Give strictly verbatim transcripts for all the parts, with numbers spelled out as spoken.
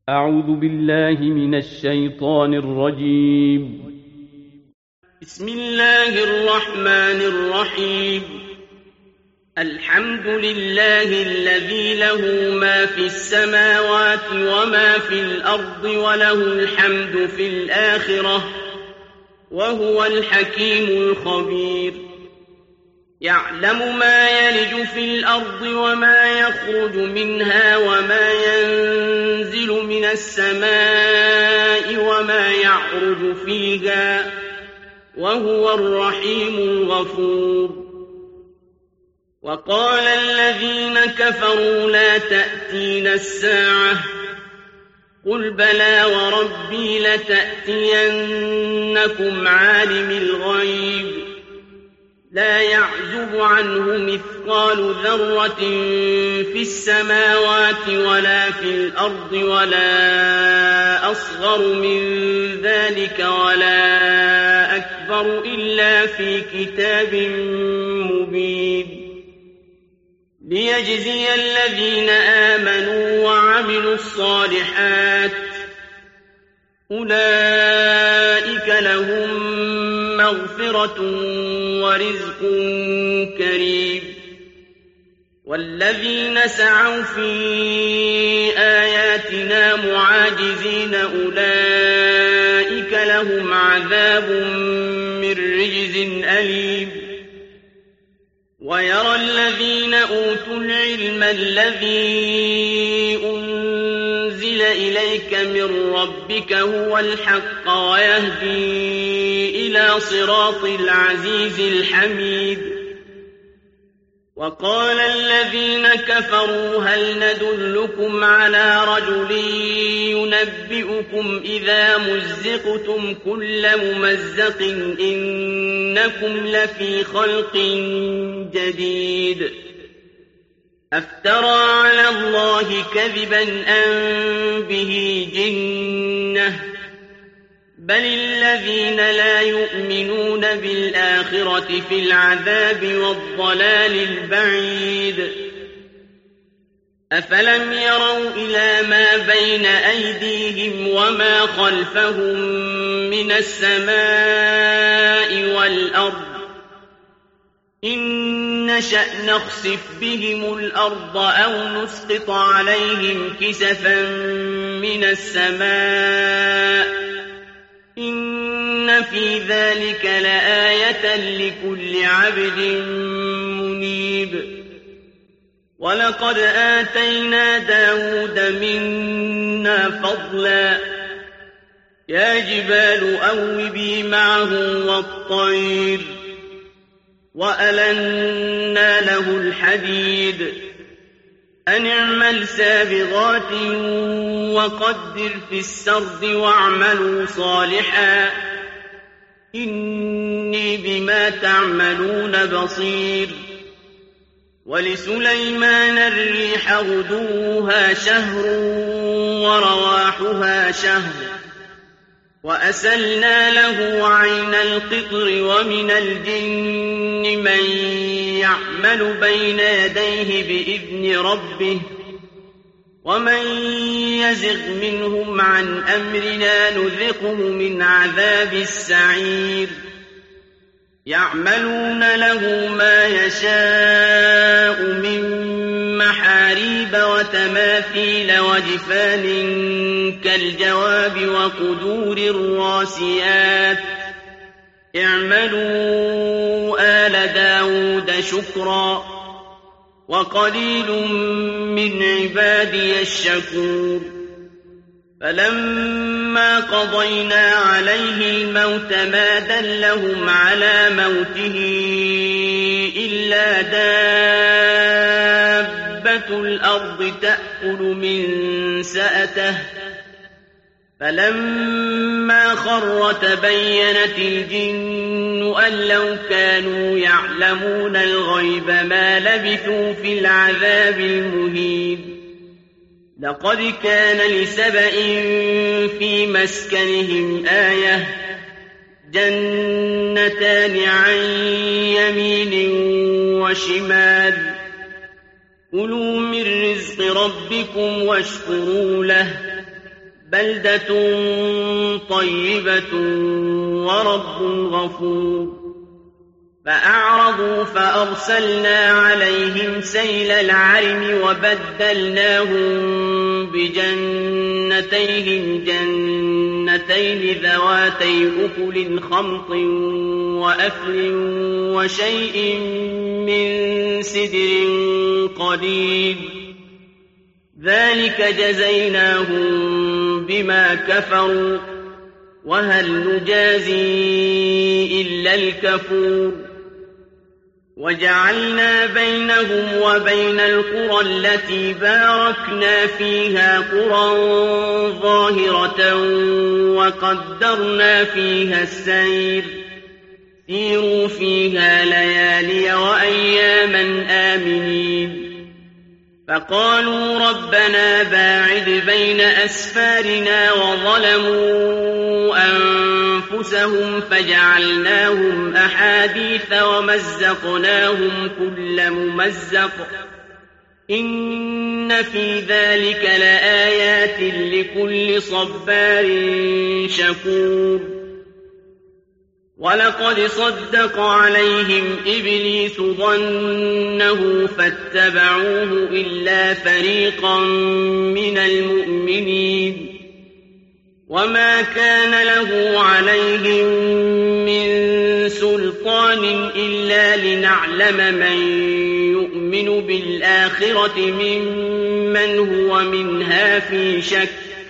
أعوذ بالله من الشيطان الرجيم. بسم الله الرحمن الرحيم. الحمد لله الذي له ما في السماوات وما في الأرض وله الحمد في الآخرة وهو الحكيم الخبير. يعلم ما يلج في الأرض وما يخرج منها وما ينزل من السماء وما يعرج فيها وهو الرحيم الغفور. وقال الذين كفروا لا تأتينا الساعة قل بلى وربي لتأتينكم عالم الغيب لا يعزب عنه مثقال ذرة في السماوات ولا في الأرض ولا أصغر من ذلك ولا أكبر إلا في كتاب مبين ليجزي الذين آمنوا وعملوا الصالحات أولئك لهم مغفرة ورزق كريم. والذين سعوا في آياتنا معاجزين أولئك لهم عذاب من رجز أليم. ويرى الذين أوتوا العلم الذي أنزل إليك من ربك هو الحق ويهدي إلى صراط العزيز الحميد. وقال الذين كفروا هل ندلكم على رجل ينبئكم إذا مزقتم كل ممزق إنكم لفي خلق جديد. أفترى على الله كذبا أم به جنة بل الذين لا يؤمنون بالآخرة في العذاب والضلال البعيد. أفلم يروا إلى ما بين أيديهم وما خلفهم من السماء والأرض إن نشأ نخسف بهم الأرض أو نسقط عليهم كسفا من السماء إن في ذلك لآية لكل عبد منيب. ولقد آتينا داود منا فضلا يا جبال أوبي معه والطير وألنا له الحديد أن اعمل سابغات وقدر في السرد واعملوا صالحا إني بما تعملون بصير. ولسليمان الريح غدوها شهر ورواحها شهر وأسلنا له عين القطر ومن الجن من يعمل بين يديه بإذن ربه ومن يزغ منهم عن أمرنا نذقه من عذاب السعير. يعملون له ما يشاء من محاريب وتماثيل وجفان كالجواب وقدور الراسيات اعملوا آل داود شكرا وقليل من عبادي الشكور. فلما قضينا عليه الموت ما دلهم على موته إلا دابة الأرض تأكل من سأته فلما خر تبينت الجن أن لو كانوا يعلمون الغيب ما لبثوا في العذاب المهين. لقد كان لسبإ في مسكنهم آية جنتان عن يمين وشمال كُلُوا مِن رِّزْقِ رَبِّكُمْ واشكروا له بلدة طيبة ورب غفور فأعرضوا فأرسلنا عليهم سيل العرم وبدلناهم بجنتيهم جنتين ذواتي أكل خمط وأثل وشيء من سدر قليل ذلك جزيناهم بما كفروا وهل نجازي إلا الكفور وجعلنا بينهم وبين القرى التي باركنا فيها قرى ظاهرة وقدرنا فيها السير سيروا فيها ليالي وأياما آمنين فقالوا ربنا باعد بين أسفارنا وظلموا أنفسهم فجعلناهم أحاديث ومزقناهم كل ممزق إن في ذلك لآيات لكل صبار شكور ولقد صدق عليهم إبليس ظنه فاتبعوه إلا فريقا من المؤمنين وما كان له عليهم من سلطان إلا لنعلم من يؤمن بالآخرة ممن هو منها في شك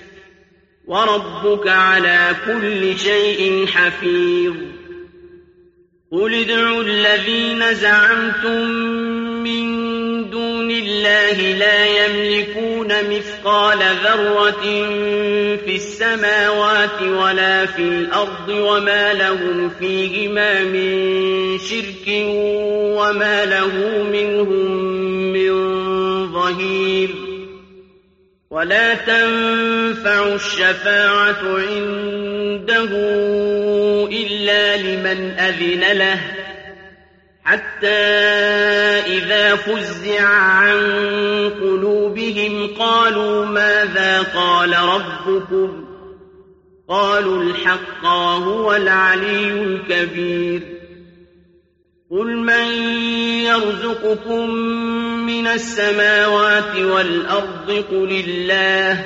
وربك على كل شيء حفيظ قل ادعوا الذين زعمتم من دون الله لا يملكون مثقال ذرة في السماوات ولا في الأرض وما لهم فيهما من شرك وما له منهم من ظهير ولا تنفع الشفاعة عنده إلا لمن أذن له حتى إذا فزع عن قلوبهم قالوا ماذا قال ربكم قالوا الحق وهو العلي الكبير قل من يرزقكم من السماوات والأرض قل الله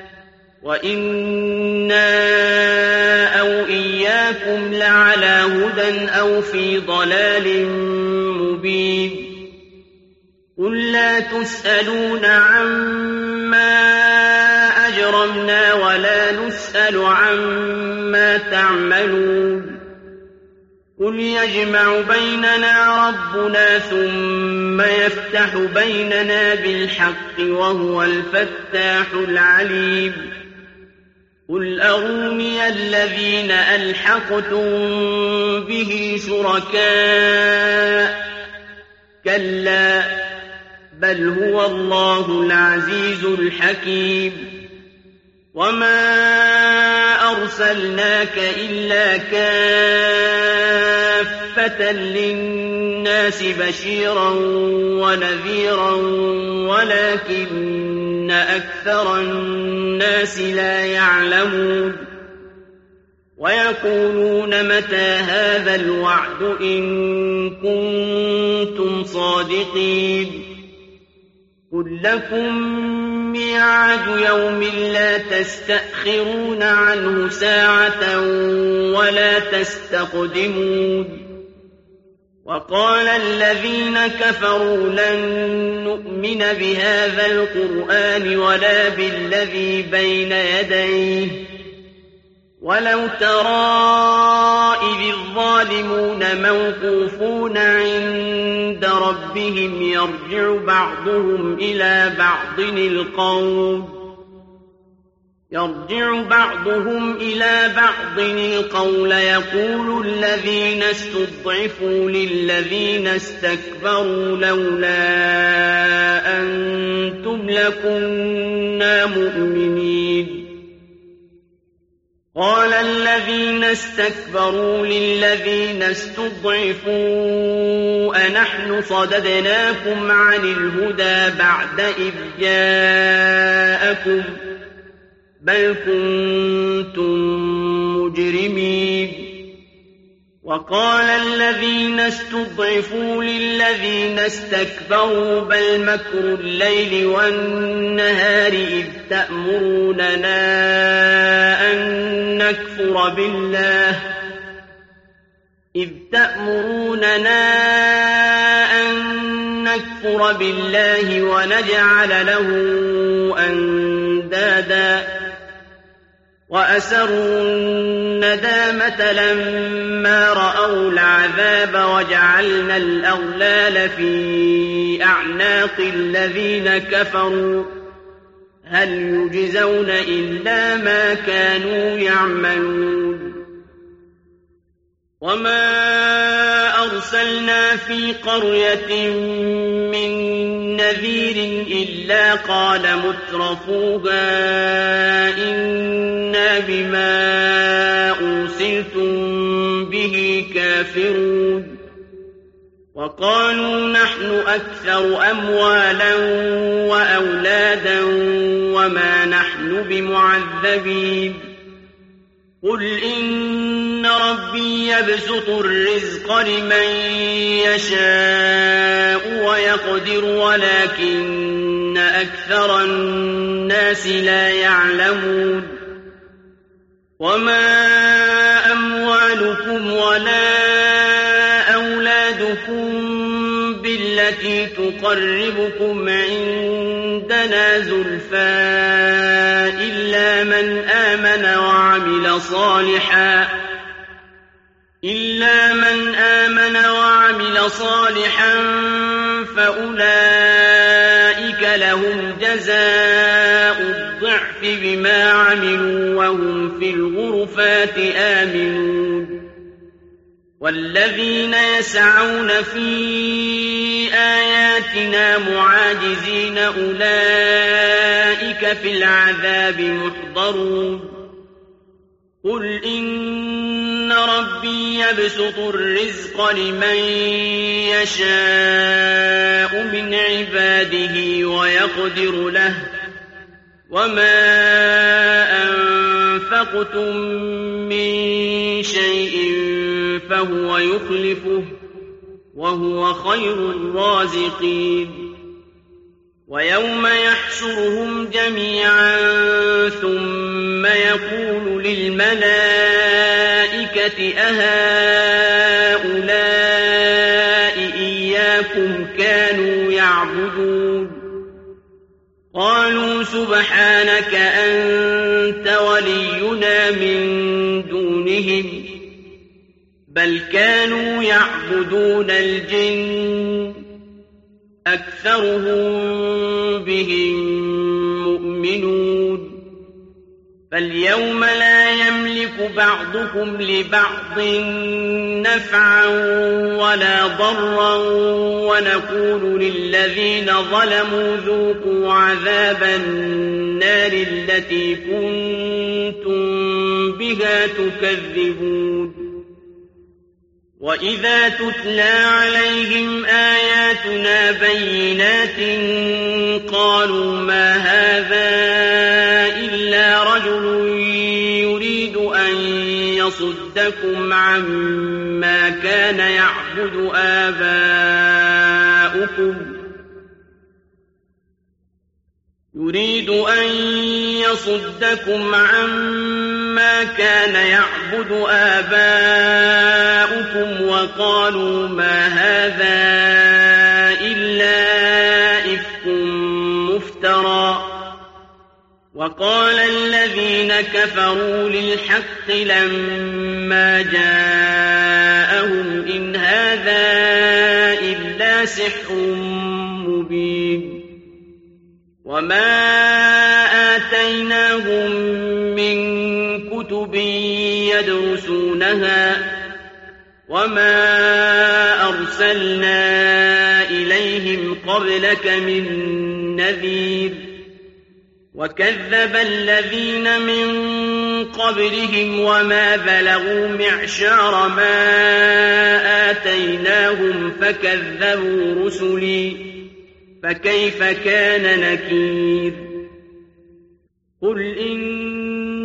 وإنا أو إياكم لعلى هدى أو في ضلال مبين قل لا تسألون عما أجرمنا ولا نسأل عما تعملون قل يجمع بيننا ربنا ثم يفتح بيننا بالحق وهو الفتاح العليم قل أروني الذين ألحقتم به شركاء كلا بل هو الله العزيز الحكيم وما أرسلناك إلا كافة للناس بشيرا ونذيرا ولكن أكثر الناس لا يعلمون ويقولون متى هذا الوعد إن كنتم صادقين قل لكم ميعاد يوم لا تستأخرون عنه ساعة ولا تستقدمون وقال الذين كفروا لن نؤمن بهذا القرآن ولا بالذي بين يديه ولو ترى إذ الظالمون موقوفون عند ربهم يرجع بعضهم إلى بعض القول يرجع بعضهم إلى بعض القول يقول الذين استضعفوا للذين استكبروا لولا أنتم لكنا مؤمنين قال الذين استكبروا للذين استضعفوا أنحن صددناكم عن الهدى بعد إذ جاءكم بل كنتم مجرمين. وقال الذين استضعفوا للذين استكبروا بل مكر الليل والنهار إذ تأمروننا أن نكفر بالله إذ تأمروننا أن نكفر بالله ونجعل له أندادا وأسروا الندامة لما رأوا العذاب وجعلنا الأغلال في أعناق الذين كفروا هل يجزون إلا ما كانوا يعملون. وما أرسلنا في قرية من نذير إلا قال مترفوها إنا بما أرسلتم به كافرون. وقالوا نحن أكثر أموالا وأولادا وما نحن بمعذبين. قل إن ربي يبسط الرزق لمن يشاء ويقدر ولكن أكثر الناس لا يعلمون. وما أموالكم ولا أولادكم بالتي تقربكم عندنا زلفى إلا من آمن وعمل صالحا إلا من آمن وعمل صالحا فأولئك لهم جزاء الضعف بما عملوا وهم في الغرفات آمنون. والذين يسعون في آياتنا معاجزين أولئك في العذاب محضرون. قل إن ربي يبسط الرزق لمن يشاء من عباده ويقدر له وما أنفقتم من شيء فهو يخلفه وهو خير الرازقين. ويوم يحشرهم جميعا ثم يقول للملائكة أهؤلاء إياكم كانوا يعبدون قالوا سبحانك أنت ولينا من دونهم بل كانوا يعبدون الجن أكثرهم بهم مؤمنون. فاليوم لا يملك بعضكم لبعض نفعا ولا ضرا ونقول للذين ظلموا ذوقوا عذاب النار التي كنتم بها تكذبون. وإذا تتلى عليهم آياتنا بينات قالوا ما هذا إلا رجل يريد أن يصدكم عما كان يعبد آباؤكم يريد أن يصدكم عما كان يعبد آباؤكم وقالوا ما هذا إلا إفك مفترى. وقال الذين كفروا للحق لما جاءهم إن هذا إلا سحر مبين. وما آتيناهم من كتب يدرسونها وما أرسلنا إليهم قبلك من نذير. وكذب الذين من قبلهم وما بلغوا معشار ما آتيناهم فكذبوا رسلي فكيف كان نكير. قل إن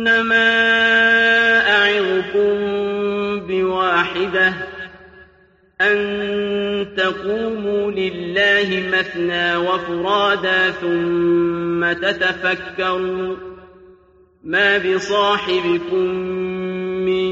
إنما أعظكم بواحدة أن تقوموا لله مثنى وفرادا ثم تتفكروا ما بصاحبكم من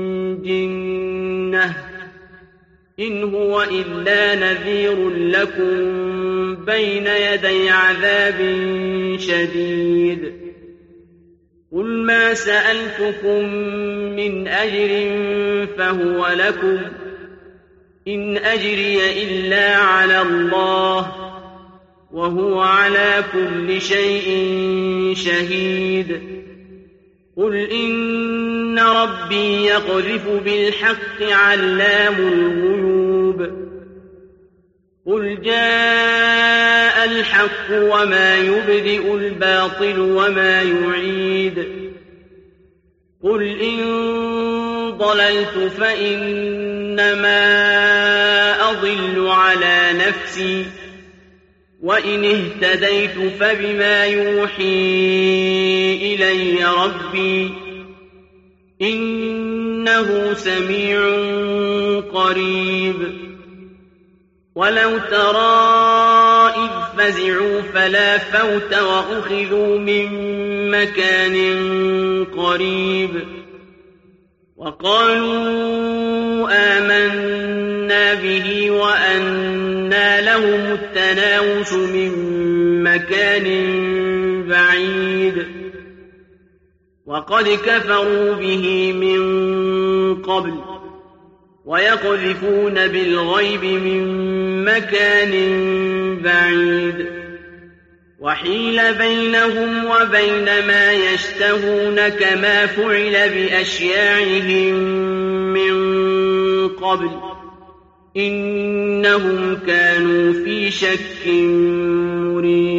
جنة إن هو إلا نذير لكم بين يدي عذاب شديد قل ما سألتكم من أجر فهو لكم إن أجري إلا على الله وهو على كل شيء شهيد قل إن ربي يقذف بالحق علام الغيوب قل جاء الحق وما يبدئ الباطل وما يعيد قل إن ضللت فإنما أضل على نفسي وإن اهتديت فبما يوحي إلي ربي إنه سميع قريب ولو ترى إذ فزعوا فلا فوت وأخذوا من مكان قريب وقالوا آمنا به وأنى لهم التناوش من مكان بعيد وقد كفروا به من قبل ويقذفون بالغيب من مكان بعيد وحيل بينهم وبين ما يشتهون كما فعل بأشياعهم من قبل إنهم كانوا في شك مريب